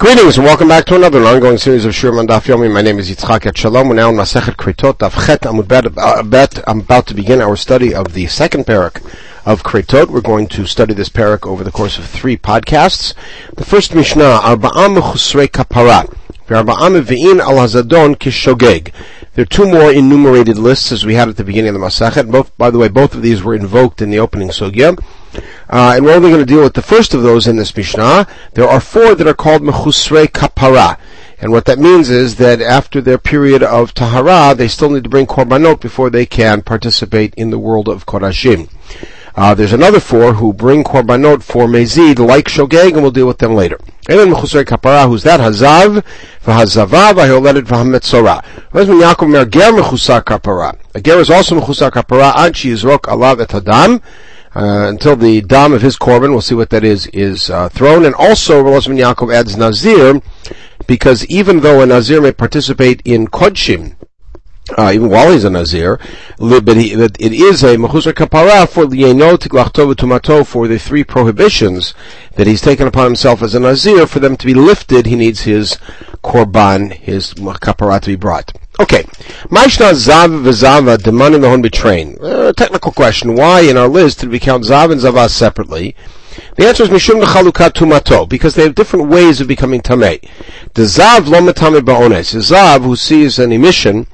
Greetings and welcome back to another ongoing series of Shurim on Daf Yomi. My name is Yitzchak Etshalom. We're now in Masechet Kretot, Daf Chet Amud Bet. I'm about to begin our study of the second parak of Kretot. We're going to study this parak over the course of 3 podcasts. The first Mishnah, Arba'am Mechusrei Kapara, V'Arba'am Ve'in Al Hazadon Kishogeg. There are 2 more enumerated lists as we had at the beginning of the Masechet. Both of these were invoked in the opening sugya. And we're only going to deal with the first of those in this Mishnah. There are 4 that are called Mechusrei Kapara. And what that means is that after their period of Tahara, they still need to bring Korbanot before they can participate in the world of Kodashim. There's another 4 who bring Korbanot for Mezid, like Shogeg, and we'll deal with them later. And then Mechusrei Kapara, who's that? Hazav, V'Hazava, V'Holedet, V'Hametzorah. Husband Yaakov Mer Ger Mechusar Kapara. A Ger is also Mechusar Kapara, Ad Sheyizrok Alav Et Hadam, until the dam of his korban, we'll see what that is thrown. And also, Husband Yaakov adds Nazir, because even though a Nazir may participate in Kodshim, even while he's a Nazir, but it is a Mechusar Kapara for Lieno, Tiglachto, V'Tumato, for the 3 prohibitions that he's taken upon himself as a Nazir. For them to be lifted, he needs his Korban, his Kapara to be brought. Okay. Ma'ishna Zav v'Zava Deman and the Hon Betrain. Technical question. Why in our list did we count Zav and Zava separately? The answer is Mishum Nechalukat Tumato, because they have different ways of becoming Tameh. The Zav lo metame ba'ones. The Zav, who sees an emission,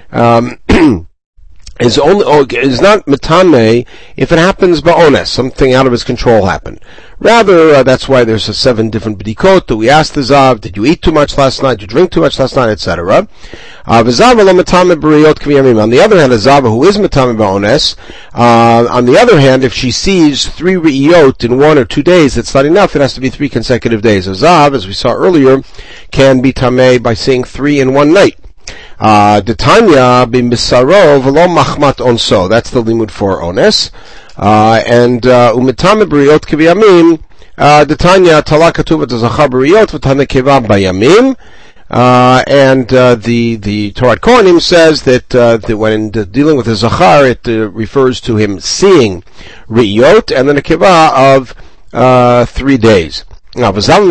is not metame if it happens ba'ones, something out of his control happened. Rather, that's why there's 7 different b'dikot that we ask the Zav: did you eat too much last night? Did you drink too much last night? Etc. On the other hand, a Zava who is metame ba'ones, on the other hand, if she sees 3 re'iyot in 1 or 2 days, that's not enough. It has to be 3 consecutive days. A Zav, as we saw earlier, can be tameh by seeing 3 in 1 night. Detanya b'misaro v'lo machmat onso. That's the limud for ones. And umetame b'riyot k'v'yamim. Detanya talakatuv v'tazachar b'riyot v'tanekeva b'yamim. And the Torah Kohanim says that when dealing with the Zachar, it refers to him seeing Re'iyot and then a Keva of 3 days. Now, good. Now,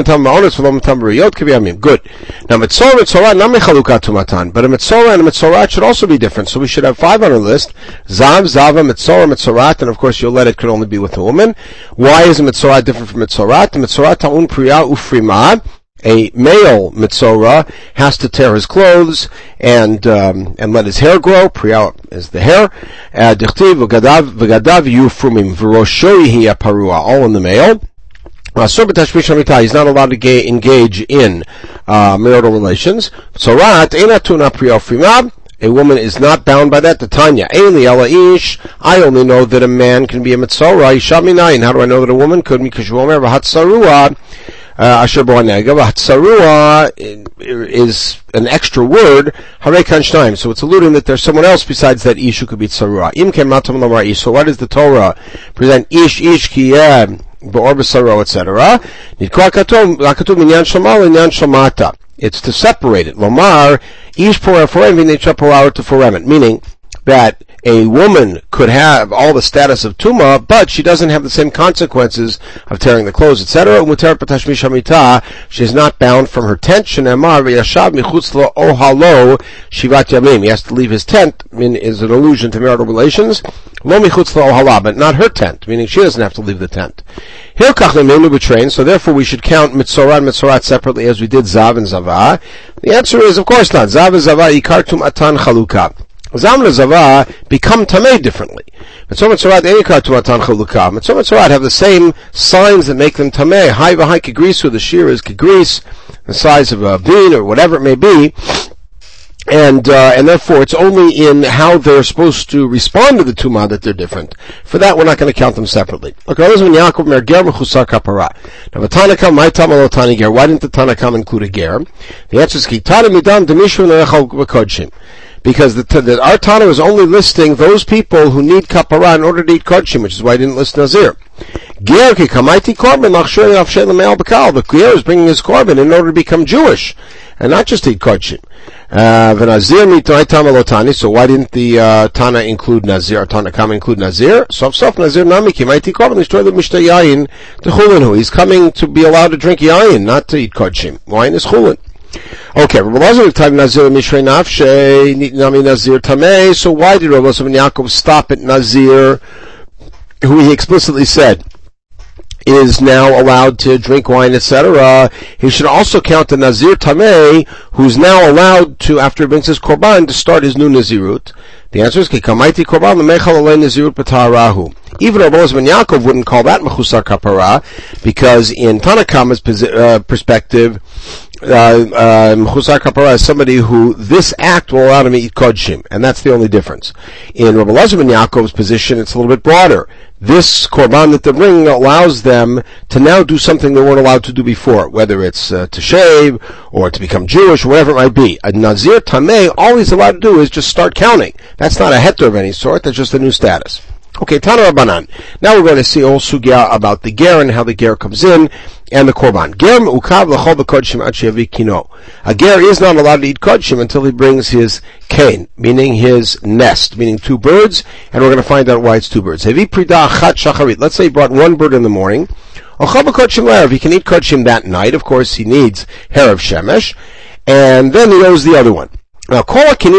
Metzorah, not Mechalukat Tumatan, but a Metzorah and a Metzorat should also be different. So we should have 5 on our list. Zav, Zava, Metzorah, Metzorat, and of course Yoledet could only be with a woman. Why is a Metzorat different from Metzorat? The Metzorat ta'un priya ufrima. A male Metzorah has to tear his clothes and let his hair grow. Priya is the hair. Dichtiv v'gadav yufrumim v'rosho yihi aparua. All in the male. He's not allowed to engage in marital relations. Metzorat einatuna priya ufrima. A woman is not bound by that. The Tanya, Eili ala ish. I only know that a man can be a Metzorah. Isha minayin. How do I know that a woman could? Because you omer v'hatzarua. Asher bo hanega. Hatzarua is an extra word. Harei kan shnayim. So it's alluding that there's someone else besides that ish who could be tzarua. Im ken matam lamar ish. So why does the Torah present ish ki b'or b'saro, etc.? Nidkwa katuv minyan shamal minyan shamata. It's to separate it. Lomar ish porah forem v'nitcha porah to forem. Meaning that a woman could have all the status of Tuma, but she doesn't have the same consequences of tearing the clothes, etc. She is not bound from her tent. He has to leave his tent, is an allusion to marital relations. But not her tent, meaning she doesn't have to leave the tent. So therefore we should count Metzorah and Metzorat separately as we did Zav and Zavah. The answer is, of course not. Zav and Zavah, Ikar Tum'atan Chalukah. Zav and Zavah become tameh differently. Metzorah and Metzorat enikar tumatan chalukah. Metzorah and Metzorat have the same signs that make them tameh. Hai v'hai kegrisu, the shear is kegris, the size of a bean or whatever it may be. And therefore it's only in how they're supposed to respond to the tumah that they're different. For that, we're not going to count them separately. Okay, this is when Yaakov Mer Ger Mechusar Kapara. Now, Tanakam, my Tamal Tani Ger. Why didn't the Tanakam include a Ger? The answer is Kitana Midam Demishu Nerechal V'Kodshim. because our Tana is only listing those people who need kapara in order to eat kodshim, which is why I didn't list Nazir. Ger ki kamaiti korban lachshir afshel me'al b'kal. The Ger is bringing his korban in order to become Jewish, and not just eat kodshim. V'nazir mitay tama lotani. So why didn't the Tana include Nazir? Tana Kama include Nazir? Sof Nazir nami ki kamaiti korban l'shtoy l'mishtay yayin t'chulin. He's coming to be allowed to drink yayin, not to eat kodshim. Wine is chulin. Okay, Rabbi Elazar time Nazir Mishrei Nafshe Nami Nazir Tamei. So why did Rabbi Elazar ben Yaakov stop at Nazir, who he explicitly said is now allowed to drink wine, etc.? He should also count the Nazir Tamei, who's now allowed to, after he brings his korban, to start his new Nazirut. The answer is Kikamaiti korban lemechal alei Nazirut b'taharahu. Even Rabbi Elazar ben Yaakov wouldn't call that mechusar kapara, because in Tana Kama's perspective, mechusar kapara is somebody who this act will allow him to eat kodshim, and that's the only difference. In Rabbi Elazar ben Yaakov's position, it's a little bit broader. This korban that they're bringing allows them to now do something they weren't allowed to do before, whether it's to shave or to become Jewish, or whatever it might be. A Nazir Tamei, all he's allowed to do is just start counting. That's not a heter of any sort, that's just a new status. Okay, Tana Rabbanan. Now we're going to see all sugya about the ger and how the ger comes in, and the korban. Ger me'ukav l'chol b'kodshim ad she'yavi kino. A ger is not allowed to eat kodshim until he brings his kain, meaning his nest, meaning two birds, and we're going to find out why it's two birds. Hevi prida achat shacharit. Let's say he brought one bird in the morning. Ochal b'kodshim l'erev. He can eat kodshim that night. Of course, he needs herav shemesh, and then he owes the other one. Now, every other time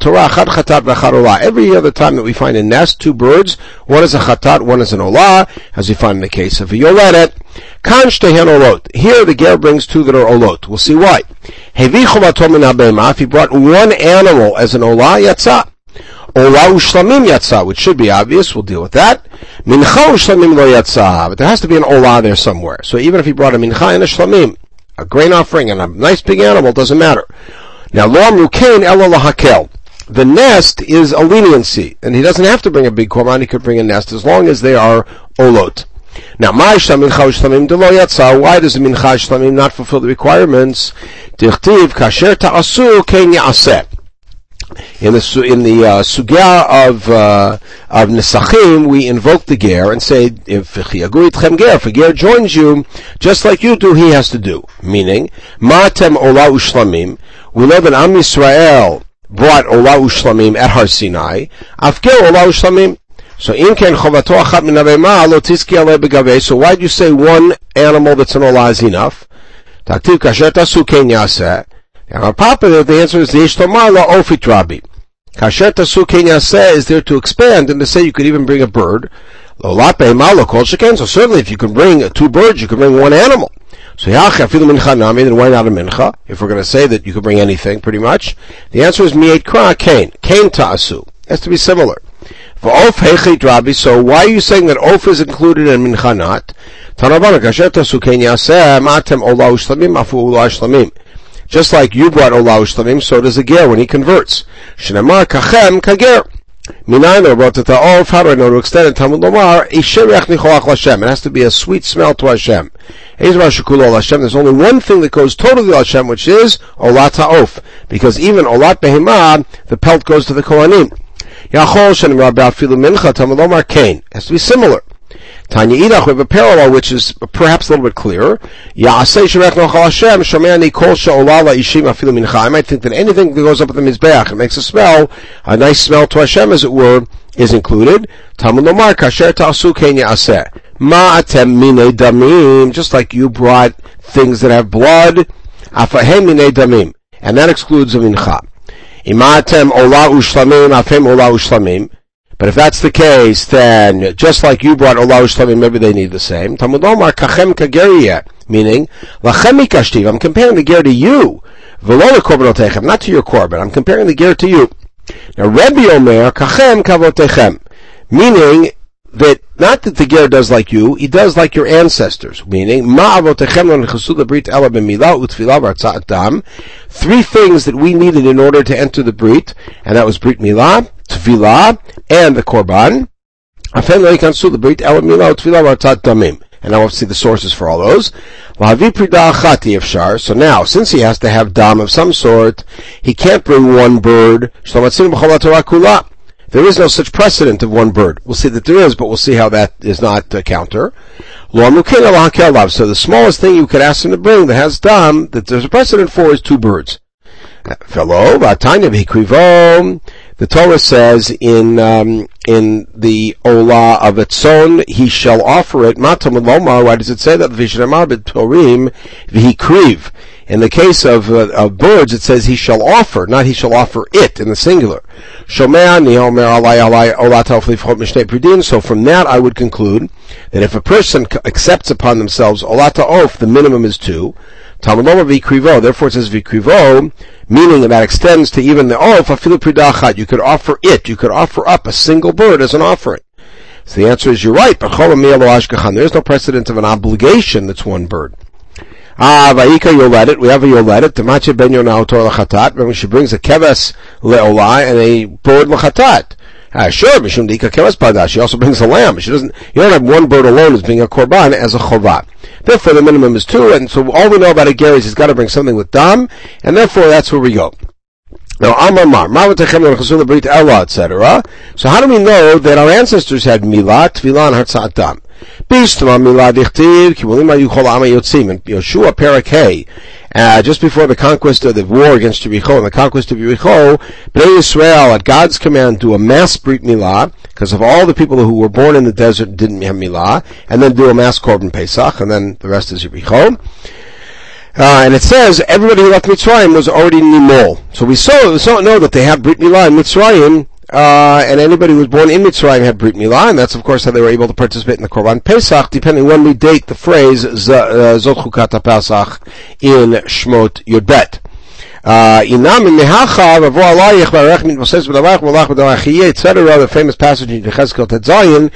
that we find a nest, two birds, one is a chatat, one is an olah, as we find in the case of a yoledet. Here the ger brings two that are olot. We'll see why. If he brought one animal as an olah, yatsa. Olah ushlamim yatsa, which should be obvious, we'll deal with that. Mincha ushlamim lo yatsa, but there has to be an olah there somewhere. So even if he brought a mincha and a shlamim, a grain offering and a nice big animal, doesn't matter. Now, the nest is a leniency, and he doesn't have to bring a big korban, he could bring a nest as long as they are olot. Now, why does the mincha shlamim not fulfill the requirements? In the sugya of Nesachim, we invoke the ger and say, if a ger joins you, just like you do, he has to do. Meaning, ma'atem olah ushlamim. We know that Am Yisrael brought olah ushlamim at Har Sinai. Afker olah ushlamim. So in ken chovato achat min habehema lo tizki alei begaveh. So why do you say one animal that's an olah is enough? Taktiv kasher tasu ken yaseh. And our papa, the answer is yesh tomar lo ofit rabbi. Kasher tasu ken yaseh is there to expand and to say you could even bring a bird. Lo lat behema lo kol sheken. So certainly if you can bring two birds, you can bring one animal. So then why not a mincha? If we're going to say that you could bring anything, pretty much. The answer is mi'et kra kain. Kain ta'asu. It has to be similar. For of hechit rabbi, so why are you saying that of is included and mincha not? Tanabana kasher ta'asu kain yaseh ma'atem olah ushlamim afu olah ushlamim. Just like you brought olah ushlamim, so does a ger when he converts. Shenamar kachem kager. Minayin brought the ta'of. How do I know to extend it? Talmud lomar isherech nichoach l'Hashem. It has to be a sweet smell to Hashem. There's only one thing that goes totally to Hashem, which is olat ha'of, because even olat behemah, the pelt goes to the kohanim. Yachol shenim rabbi afilu mincha talmud lomar kain. Has to be similar. Tanya idach, we have a parallel which is perhaps a little bit clearer. Ya'aseh shemech nochal Hashem shomeani kol she'olah la'ishim afilu mincha. I might think that anything that goes up with the mizbeach and makes a smell, a nice smell to Hashem, as it were, is included. Talmud lomar kasher ta'asu kain ya'aseh. Ma'atem minei damim, just like you brought things that have blood, afahem minei damim, and that excludes a mincha. Imatem olah ushlamim, afhem olah ushlamim. But if that's the case, then just like you brought olah ushlamim, maybe they need the same. Talmud omar kachem kageriyah, meaning lachem mikashtiv. I'm comparing the ger to you, v'lo lekorbanotechem, not to your korban. I'm comparing the ger to you. Now Rebbe Omer kachem kavotechem, meaning that not that the ger does like you, he does like your ancestors. Meaning, three things that we needed in order to enter the brit, and that was brit milah, tefillah, and the korban. And now we'll see the sources for all those. So now, since he has to have dam of some sort, he can't bring one bird. There is no such precedent of one bird. We'll see that there is, but we'll see how that is not counter. So the smallest thing you could ask him to bring that has dam, that there's a precedent for, is 2 birds. The Torah says in the Olah of Etzon, he shall offer it. Why does it say that? In the case of birds, it says he shall offer, not he shall offer it in the singular. So from that I would conclude that if a person accepts upon themselves Olat ha'of, the minimum is 2. Therefore it says vikrivo, meaning that extends to even the oaf, afilu pridachat. You could offer it, you could offer up a single bird as an offering. So the answer is, you're right, but there's no precedent of an obligation that's 1 bird. Vayika yoledet, we have a yoledet, Tamache ben Yonah Torah l'chatat, when she brings a keves le'olai and a bird l'chatat. Sure, Mishum Dika Keves Badash. She also brings a lamb. You don't have 1 bird alone as being a korban as a chovah. Therefore, the minimum is 2, and so all we know about a ger is he's got to bring something with dam, and therefore that's where we go. Now, etc. So how do we know that our ancestors had milah, tefillah, and hartzat dam? Yoshua Parak, just before the conquest of the war against Jericho and the conquest of Jericho, Bnei Yisrael, at God's command, do a mass brit milah, because of all the people who were born in the desert didn't have milah, and then do a mass korban Pesach, and then the rest is Jericho. And it says everybody who left Mitzrayim was already nimol. So we know that they have brit milah in Mitzrayim. And anybody who was born in Mitzrayim had Brit Milah, and that's of course how they were able to participate in the Korban Pesach, depending when we date the phrase Zot Chukat HaPesach in Shmot Yudbet. Etc. The famous passage in Yechezkel Tetzayin,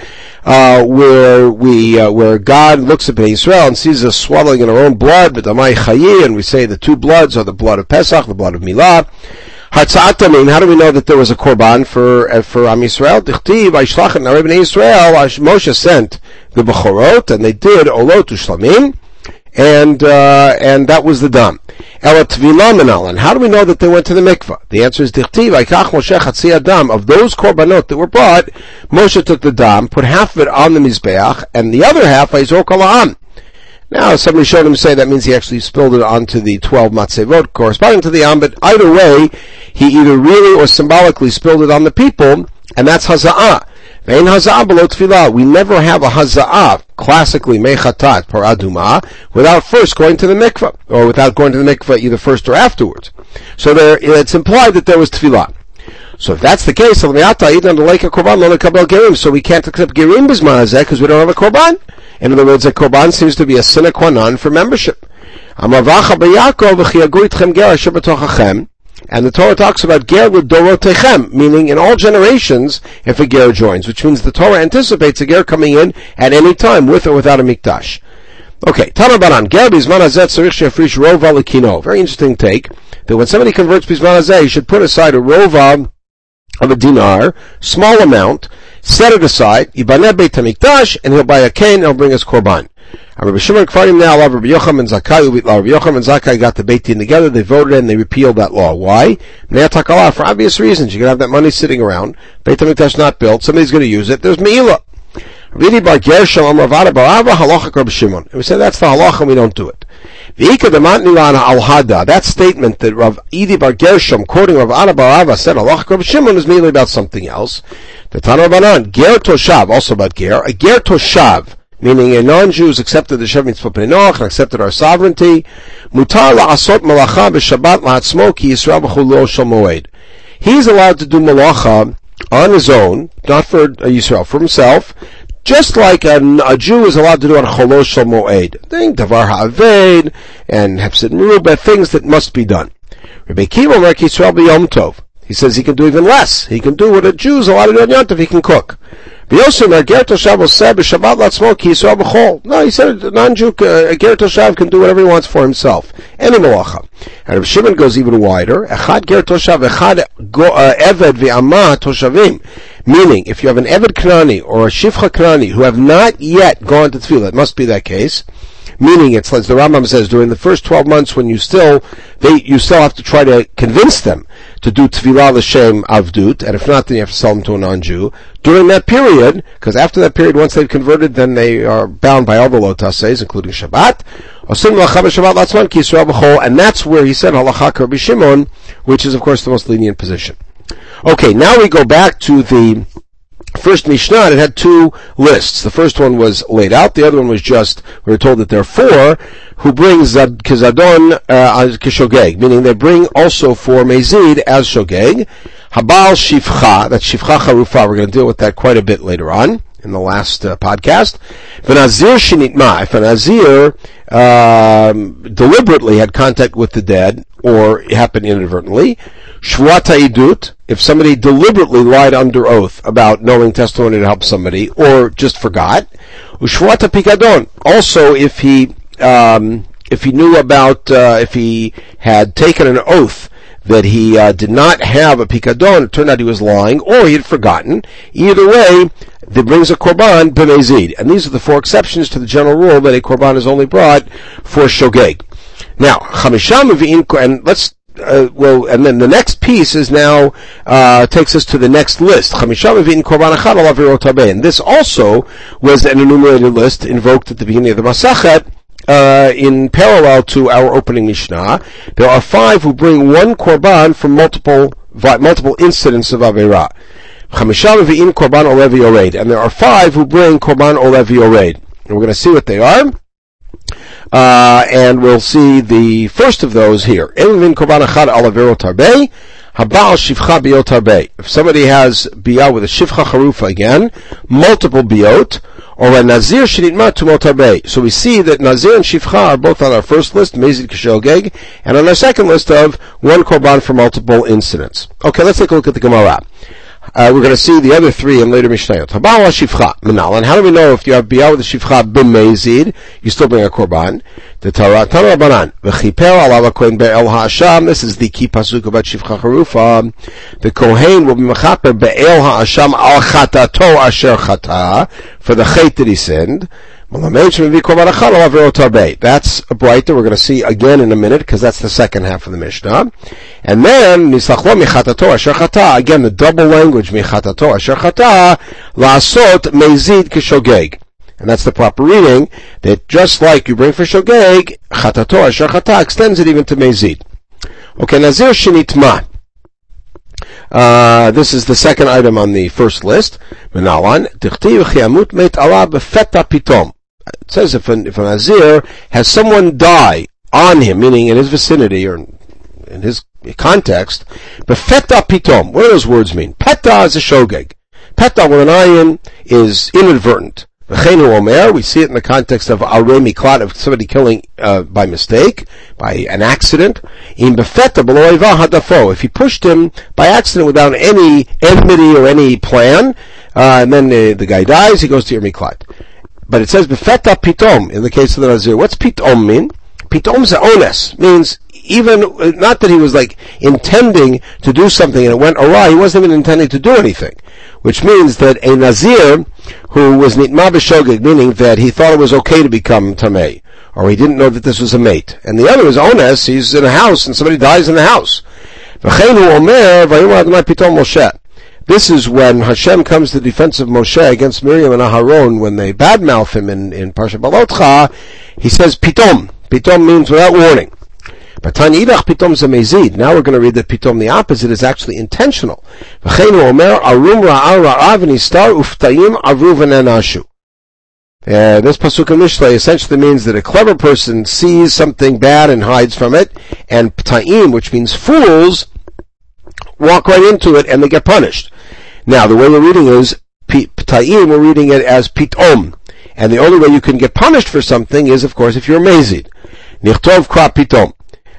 where God looks at Bnei Yisrael and sees us swallowing in our own blood, and we say the 2 bloods are the blood of Pesach, the blood of Milah. Hartzat damim, how do we know that there was a korban for Am Yisrael? Dichtiv, Vaishlachet Na'arei Bnei Yisrael, Moshe sent the Bechorot, and they did Olot Ushlamim, and that was the dam. Ela Tvilah Menalan, how do we know that they went to the mikvah? The answer is Dichtiv, Aikach Moshe Chatzi Adam, of those korbanot that were brought, Moshe took the dam, put half of it on the Mizbeach, and the other half, Vayzork Ala'am. Now, somebody showed him say that means he actually spilled it onto the 12 matzevot corresponding to the Am, but either way, he either really or symbolically spilled it on the people, and that's haza'ah. Ve'en haza'ah below tefillah. We never have a haza'ah, classically mechatat paraduma, without first going to the mikvah, or without going to the mikvah either first or afterwards. So it's implied that there was tefillah. So if that's the case, so we can't accept gerim b'zman hazeh because we don't have a korban. In other words, a korban seems to be a sine qua non for membership. And the Torah talks about ger l'dorotechem, meaning in all generations, if a ger joins, which means the Torah anticipates a ger coming in at any time, with or without a mikdash. Okay, Tana Baran, ger b'zman hazeh tzarich shefrish rova l'kino. Very interesting take, that when somebody converts b'zman hazeh, he should put aside a rova of a dinar, small amount, set it aside, Yibaneh Beit HaMikdash, and he'll buy a cane, and he'll bring us korban. Rabbi Shimon Kfarim now, Rabbi Yochanan and Zakkai, Rabbi Yochanan and Zakkai got the Beit Din together, they voted and they repealed that law. Why? For obvious reasons. You can have that money sitting around, Beit HaMikdash not built, somebody's going to use it, there's Me'ilah. Rabbi Bar Gershom, Amar Vada Bar Ava, Halachak Rabbi Shimon. And we say that's the halacha and we don't do it. That statement that Rav Idi Bar Gershom, quoting Rav Ada Bar Ava, said Halachak Rabbi Shimon is merely about something else. The Tana Banan, Ger Toshav, also about Ger, a Ger Toshav, meaning a non-Jew has accepted the Shev Mitzvah Pnei Noach and accepted our sovereignty. Mutar la'asot malacha b'Shabbat la'atzmo ki Yisrael b'chol lo shel moed. He's allowed to do malacha on his own, not for Yisrael, for himself, just like a Jew is allowed to do on Cholo Shel Moed. Think Davar Ha'aved and Hepzid Merubah, things that must be done. Rabbi Kiva Mer Yisrael b'Yom Tov. He says he can do even less. He can do what a Jew is allowed to do on Yom Tov. He can cook. V'Yosem Mer Ger Toshav said b'Shabbat Latzmo ki Yisrael b'Chol. No, he said a non-Jew, a Ger Toshav can do whatever he wants for himself. Any malacha. And Rav Shimon goes even wider. Echad ger toshav, echad eved ve'amah toshavim. Meaning, if you have an eved Knani or a shifcha Knani who have not yet gone to tefillah, it must be that case. Meaning, it's like the Rambam says, during the first 12 months when you still have to try to convince them to do tefillah l'shem avdut, and if not, then you have to sell them to a non-Jew. During that period, because after that period, once they've converted, then they are bound by all the lotases, including Shabbat. And that's where he said halacha Rabbi Shimon, which is of course the most lenient position. Okay, now we go back to the first Mishnah. It had two lists. The first one was laid out. The other one was just, we were told that there are four who bring Kizadon as Kishogeg, meaning they bring also for Mezid as Shogeg. Habal Shifcha, that's Shifcha Charufa. We're going to deal with that quite a bit later on in the last podcast. V'nazir Shinitma, if a Nazir deliberately had contact with the dead, or it happened inadvertently. Shvuata Idut, if somebody deliberately lied under oath about knowing testimony to help somebody, or just forgot. Ushvuata Pikadon, also if he knew about, if he had taken an oath that he did not have a Pikadon, it turned out he was lying, or he had forgotten. Either way, that brings a Korban b'mezid. And these are the four exceptions to the general rule that a Korban is only brought for Shogeg. Now, Chamisham Mevi'in, and let's, and then the next piece is now, takes us to the next list. Chamisham Mevi'in Korban Achad al Avirot Harbeh. And this also was an enumerated list invoked at the beginning of the Masachet, in parallel to our opening Mishnah. There are 5 who bring one Korban from multiple incidents of Avirah. Chamisham Mevi'in Korban Olevi Yored. And there are 5 who bring Korban Olevi Yored. And we're going to see what they are. And we'll see the first of those here. If somebody has biyah with a shifcha charufa again, multiple biyot, or a nazir shenitma tumot harbeh. So we see that nazir and shifcha are both on our first list, mezid k'shogeg, and on our second list of one korban for multiple incidents. Okay, let's take a look at the Gemara. We're going to see the other 3 in later Mishnayot. Habal shifcha minal. And how do we know if you have biyah with a shifcha b'mezid, you still bring a korban? The Torah Banan v'chiper alav hakohen be'el ha'asham. This is the key pasuk about shifcha charufa. The kohen will be mechaper be'el ha'asham al chatato asher chata, for the chet that he sinned. That's a brighter we're going to see again in a minute, because that's the second half of the Mishnah. And then, again, the double language, michatato asher chata, la'asot mezid k'shogeg. And that's the proper reading, that just like you bring for shogeg, chatato asher chata extends it even to mezid. Okay, nazir shenitma. This is the second item on the first list. Menalan, tichtiv chiamut meit ala befeta pitom. It says if a Nazir has someone die on him, meaning in his vicinity or in his context, befeta pitom. What do those words mean? Peta is a shogeg. Peta with an ayin is inadvertent. V'cheinu omer, we see it in the context of arei miklat, of somebody killing by mistake, by an accident. In befeta below eva hadafo, if he pushed him by accident without any enmity or any plan, and then the guy dies, he goes to your miklat. But it says befeta pitom in the case of the Nazir. What's pitom mean? Pitom ones means even not that he was like intending to do something and it went awry. He wasn't even intending to do anything, which means that a Nazir who was nitma b'shogeg, meaning that he thought it was okay to become tamei, or he didn't know that this was a mate. And the other is ones. He's in a house and somebody dies in the house. V'cheinu omer vayomar Adonai pitom Moshe. This is when Hashem comes to the defense of Moshe against Miriam and Aharon when they badmouth him in Parsha Balotcha. He says pitom. Pitom means without warning. But Tanidach pitom zamezid. Now we're going to read that pitom, the opposite, is actually intentional. V'cheinu omer arum ra'a ra'a v'nistar uftaim avru v'nenashu. This pasuk in Mishlei essentially means that a clever person sees something bad and hides from it, and p'taim, which means fools, walk right into it and they get punished. Now, the way we're reading is p'taim, we're reading it as pitom. And the only way you can get punished for something is, of course, if you're mazid. Nichtov kra pitom.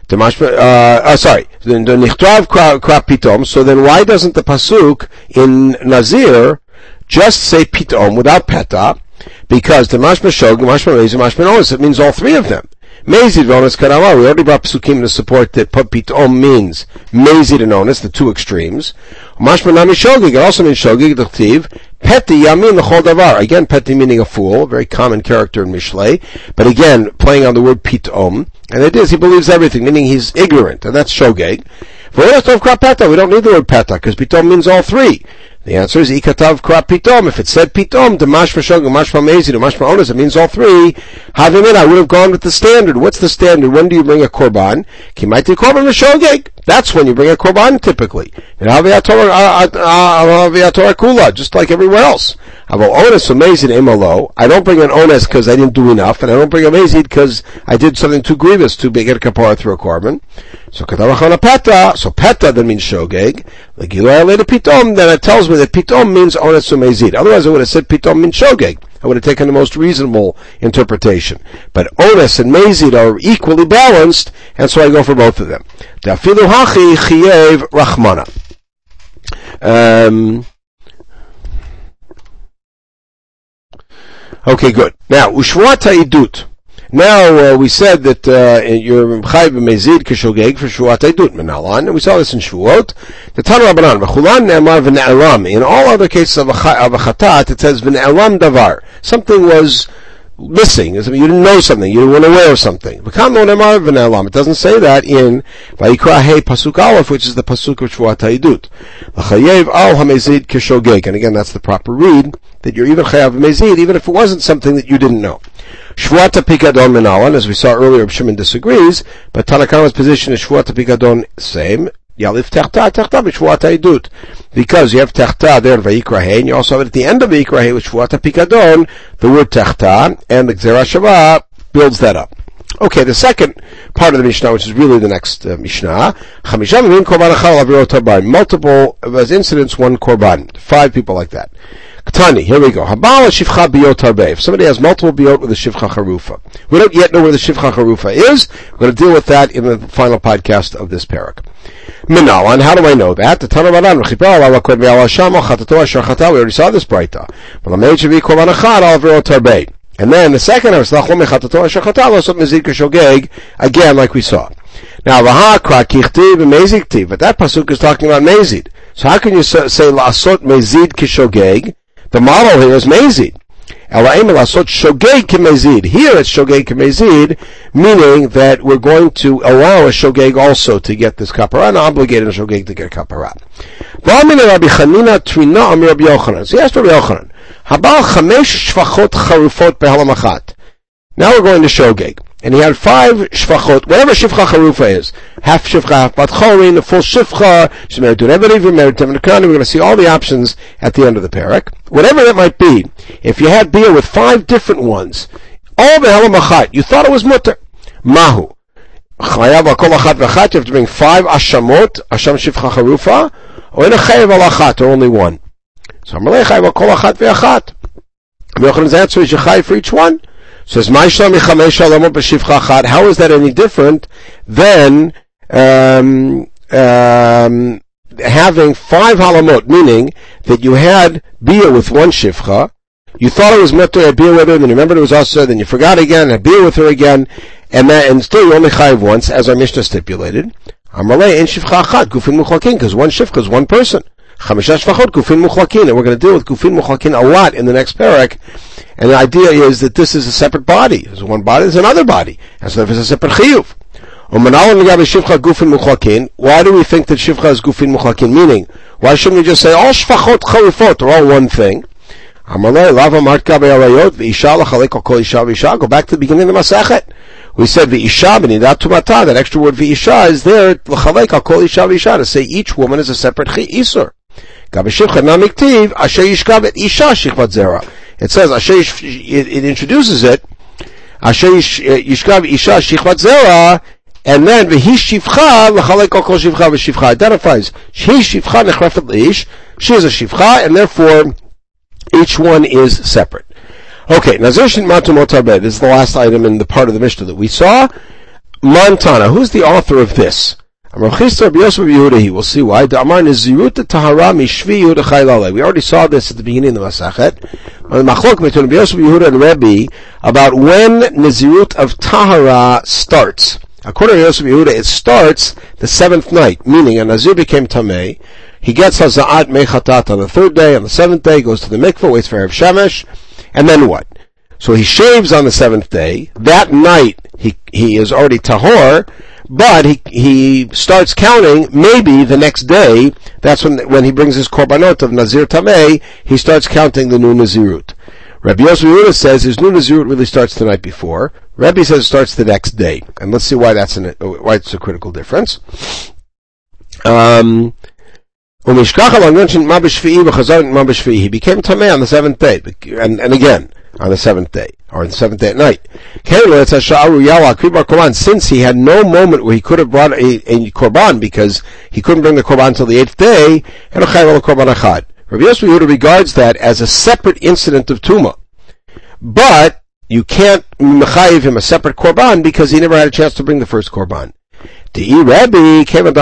Nichtov kra pitom. So then why doesn't the pasuk in Nazir just say pitom without peta? Because the mashma shog, mashma rezi, mashma onis, it means all 3 of them. Mezid v'ones kanamar. We already brought psukim to support that pitom means mezid and ones, the two extremes. Mashma nami shogeg. It also means shogeg. D'chtiv peti yamin l'chol davar. Again, peti meaning a fool, a very common character in Mishlei. But again, playing on the word pitom, and it is he believes everything, meaning he's ignorant, and that's shogeg. V'ones tov kra peta. We don't need the word peta because pitom means all three. The answer is ikatav kra pitom. If it said pitom, the mashma shogeg, mashma mezid, mashma ones, it means all three. Havim, I would have gone with the standard. What's the standard? When do you bring a korban? Kimaiti korban v'shogeg. That's when you bring a korban typically. And Torah kula, just like everywhere else. Ones amazid imalo. I don't bring an ones because I didn't do enough, and I don't bring a mezid because I did something too grievous to get a kapara through a korban. So katavachana peta. So peta then means shogeg. Pitom. Then it tells me that pitom means ones amazid. Otherwise, I would have said pitom means shogeg. I would have taken the most reasonable interpretation. But ones and mezid are equally balanced, and so I go for both of them. Dafilu hachi chiyev rachmana. Okay, good. Now, ushvuat ha'idut. Now, we said that you're chayv b'mezid k'shogeg for shvuat ha'idut menalan, and we saw this in Shvuot. The Tanu Rabbanan, v'chulan ne'amar v'ne'alam. In all other cases of a chatat, it says v'ne'alam davar. Something was missing. You didn't know something. You weren't aware of something. It doesn't say that in Vayikra Hey Pasuk Aleph, which is the Pasuk of Shvuat HaIdut. L'chayev al hamezid k'shogeg. And again, that's the proper read, that you're even chayav mezid, even if it wasn't something that you didn't know. Shvuat HaPikadon Menalan, as we saw earlier, Shimon disagrees, but Tanakama's position is Shvuat HaPikadon same. Yalif techta b'shvuat ha'idut. Because you have techta there in Vayikra Hey, and you also have it at the end of Vayikra Hey with Shvuat HaPikadon, the word techta, and the Gzera Shava builds that up. Okay, the second part of the Mishnah, which is really the next Mishnah, multiple incidents, one korban. 5 people like that. Ktani, here we go. Habala shivcha biyot harbe. If somebody has multiple biyot with a shivcha charufa. We don't yet know where the shivcha charufa is. We're going to deal with that in the final podcast of this parak. Minalan, how do I know that? The Tana Banan, we already saw this braita. And then the second is again, like we saw. Now, but that pasuk is talking about mezid. So how can you say la'asot mezid kishogeg? The model here is mezid. Here it's shogeg k'mezid, meaning that we're going to allow a shogeg also to get this kapara, and obligated a shogeg to get a kapara. So he asked Rabbi Yochanan, now we're going to shogeg. And he had 5 shvachot, whatever shivcha charufa is. Half shivcha, half bat chorin, the full shivcha, she's married to an Eved, married to an Akani. We're going to see all the options at the end of the parak. Whatever that might be, if you had beer with 5 different ones, all the helamachat, you thought it was mutter. Mahu. Chayav al kol achat v'achat, you have to bring 5 ashamot, asham shivcha charufa, or in a chayav al achat, or only 1. So Amalei chayav al kol achat v'achat. Yochanan's answer is you chayav for each one. Says, how is that any different than having 5 halamot, meaning that you had beer with 1 shivcha, you thought it was mutter, had beer with her, then you remembered it was also, then you forgot again, had beer with her again, and still you only chayiv once, as our Mishnah stipulated. Amalei en shivcha achat, gufin muchlakin, because 1 shivcha is 1 person. Chamisha shvachot gufin muchlakin, and we're going to deal with gufin muchlakin a lot in the next parak. And the idea is that this is a separate body. There's one body, there's another body. And so if it's a separate chiyuv. Why do we think that shivcha is gufin muchlakin? Meaning, why shouldn't we just say all shvachot charufot are all one thing? Go back to the beginning of the Masachet. We said v'isha b'nidat tumata. That extra word v'isha is there l'chalek al kol isha v'isha, to say each woman is a separate isur. It says, it introduces it, Asher Yishkav Isha Shichvat Zera, and then V'hi Shivcha, L'chalek Al Kol Shivcha V'Shivcha, identifies, She Shivcha Nechrefet L'Ish, she is a Shivcha, and therefore, each one is separate. Okay, Nazir Shin Matumot Harbeh, this is the last item in the part of the Mishnah that we saw. Montana, who's the author of this? We'll see why. We already saw this at the beginning of the Masachet. on the machlok between Rabbi Yosef Yehuda and Rebbe about when Nazirut of Tahara starts. According to Yosef Yehuda, it starts the 7th night, meaning a Nazir became Tameh. He gets Haza'at Mechatat on the 3rd day, on the 7th day, goes to the mikveh, waits for Erev Shemesh, and then what? So he shaves on the 7th day. That night, he is already Tahor, but he starts counting maybe the next day. That's when he brings his korbanot of Nazir Tameh, he starts counting the new Nazirut. Rabbi Yosef Yehuda says his new Nazirut really starts the night before. Rabbi says it starts the next day. And let's see why why it's a critical difference. He became Tameh on the 7th day. And again, on the 7th day, or the 7th day at night. Since he had no moment where he could have brought a korban, because he couldn't bring the korban until the 8th day, Rabbi Yosef Yehuda regards that as a separate incident of Tumah. But you can't mechayiv him a separate korban because he never had a chance to bring the first korban. Rabbi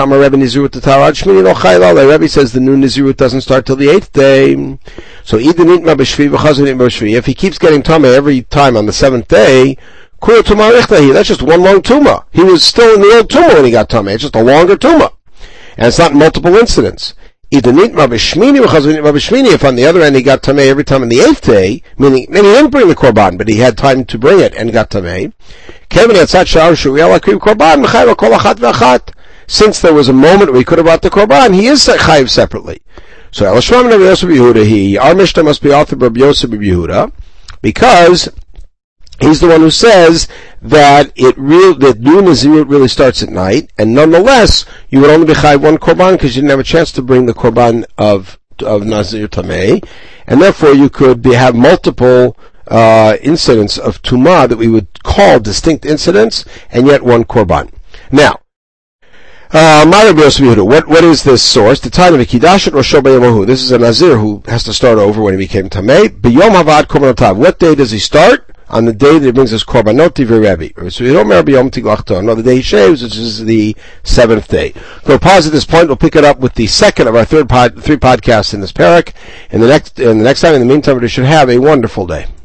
says the new Nazirut doesn't start till the 8th day. So if he keeps getting Tumah every time on the 7th day, that's just one long Tumah. He was still in the old Tumah when he got Tumah. It's just a longer Tumah. And it's not multiple incidents. If on the other end he got Tameh every time on the 8th day, meaning maybe he didn't bring the Korban, but he had time to bring it and got Tameh, since there was a moment where he could have brought the Korban, he is chayiv separately. So our Mishnah must be authored by Rabbi Yosef Yehuda, because he's the one who says that new Nazirut really starts at night, and nonetheless, you would only be chayiv one korban because you didn't have a chance to bring the korban of Nazir Tameh, and therefore you could have multiple incidents of Tumah that we would call distinct incidents, and yet one korban. Now, what is this source? The time of a Kiddush at Rosh Hashanah. This is a Nazir who has to start over when he became Tameh. B'yom havad korbanot. What day does he start? On the day that he brings his korbanot to Rebbe. So you don't remember Yom Tiglachton. No, the day he shaves, which is the 7th day. We'll pause at this point. We'll pick it up with the second of our three podcasts in this parak. And the next time, in the meantime, we should have a wonderful day.